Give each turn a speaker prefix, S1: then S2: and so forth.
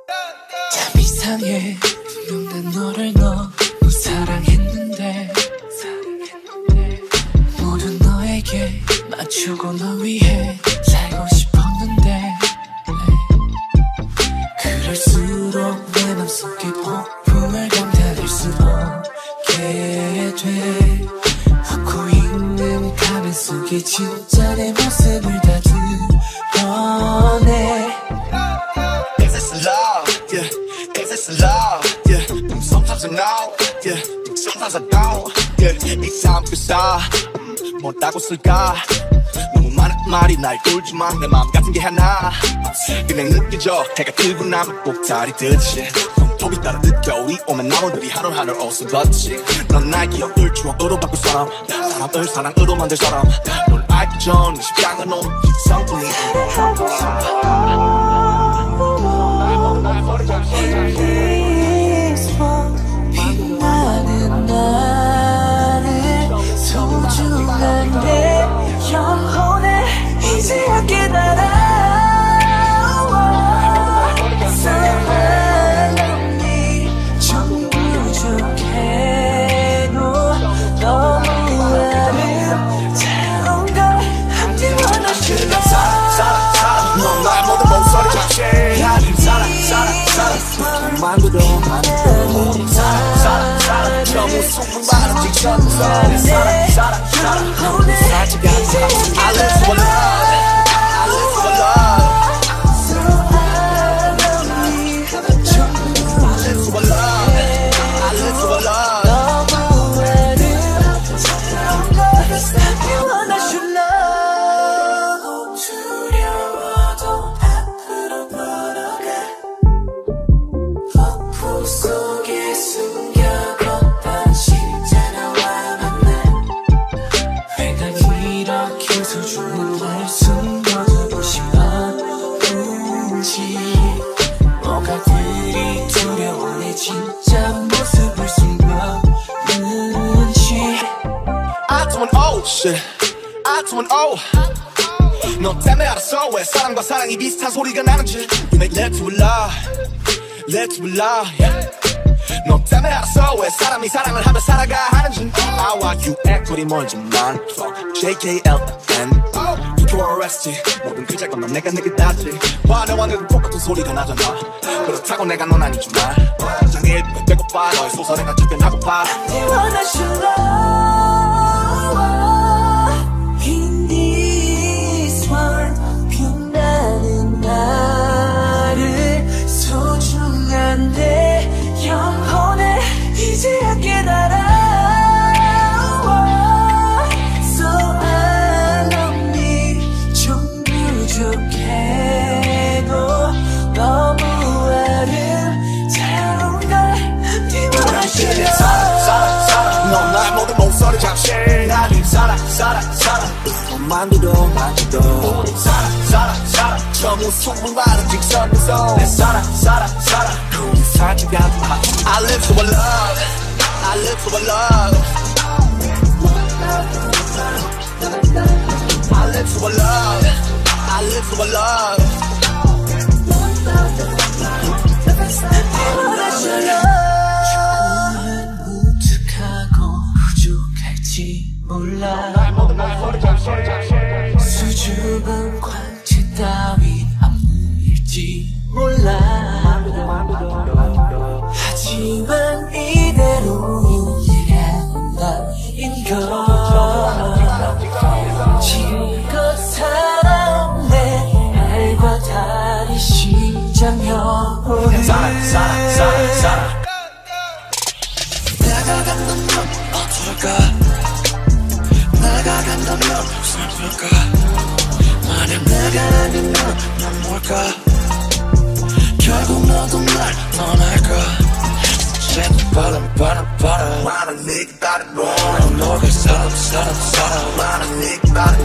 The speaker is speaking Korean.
S1: 참 이상해. 분명 난 너를 너무 사랑했는데 모든 너에게 맞추고 너 위해 살고 싶었는데 그럴수록 내 맘속에 폭풍을 감당할 수 없게 돼. 웃고 있는 가면 속에 진짜 내 모습을 다 드러내.
S2: Is this love? Yeah. Is this love? Yeah. Sometimes I know. Yeah. Sometimes I don't. Yeah. 이상 그사 뭐라고 쓸까? 너무 많은 말이 날 뚫지만 내 마음 같은 게 하나. 그냥 느껴져. 해가 뜨고 나면 꼭다리 듯이 손톱이 따라 늦겨울이 오면 나무들이 하늘하늘 옷을 넌 날 기억을 추억으로 바꿀 사람, 사람을 사랑으로 만들 사람. 널 알기 전 내 심장은 오늘 이성뿐이.
S1: 빛나는 나를 소중한 내 영혼에 이제야 깨달아. 사랑이 좀 부족해도 너무 아름다운 걸 함께 원하시는
S2: 넌 나의 모든 목소리 잠시 만들어 너무 속은 바람 직전에서 너무 살짝 I live for love, I live for love, I live for love, I live for love.
S1: 너무 아름다운 걸 함께 원하시는 두려워도 앞으로 걸어가. 폭풍 속에 숨겨뒀던 진짜 나와 만나. 왜 날 이렇게 소중한 날 숨겨두고 싶었는지. 뭐가 그리 두려워 내 진짜 모습을 숨겼는지.
S2: I don't know shit, I don't know. 너 때문에 알았어 왜 사랑과 사랑이 비슷한 소리가 나는지. You make love to love, love to love, yeah. 너 때문에 알았어 왜 사람이 사랑을 하며 살아가 하는지. 나와 you act 우리 멀지만 JKLN QRST 모든 글자건 넌 내가 내게 닿지. 화려한 그 똑같은 소리가 나잖아. 그렇다고 내가 넌 아니지만 장애 배고파 너의 소설에 난 답변하고파.
S1: In this world 빛나는 나를 소중한 내 영혼에 이제야 깨달아. So I love me 좀 부족해도 너무 아름다운 걸 함께 원하시는
S2: 넌 나의 모든 목소리 잠시 나를 살아 만들어 너무 속은 바람 직선에서 내 살아 그리 살짝 아파. I live for love, I live for love, I live for love, I live for love.
S1: 조금은 무뚝하고 부족할지 몰라. 수줍은 광채 따윈 안무일지 몰라. 하지만 이대로 이게 나인 걸 지금껏 살아온 내 알과 달리 심장여울을
S2: 살아
S1: 나가간다면 어떨까. 나가간다면 슬플까. 만약 내가 아니면 난 뭘까. 결국 너도 날 떠날까. 새는 바람
S2: 많은 네가 다른 건
S1: 너를 사랑
S2: 많은 네가 다른